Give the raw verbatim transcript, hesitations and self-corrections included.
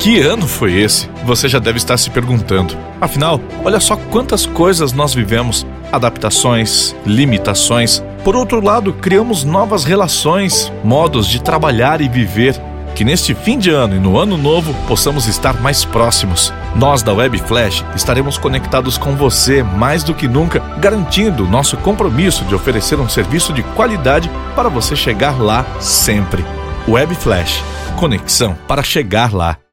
Que ano foi esse? Você já deve estar se perguntando. Afinal, olha só quantas coisas nós vivemos. Adaptações, limitações. Por outro lado, criamos novas relações, modos de trabalhar e viver. Que neste fim de ano e no ano novo possamos estar mais próximos. Nós da Web Flash estaremos conectados com você mais do que nunca, garantindo nosso compromisso de oferecer um serviço de qualidade para você chegar lá sempre. Web Flash, conexão para chegar lá.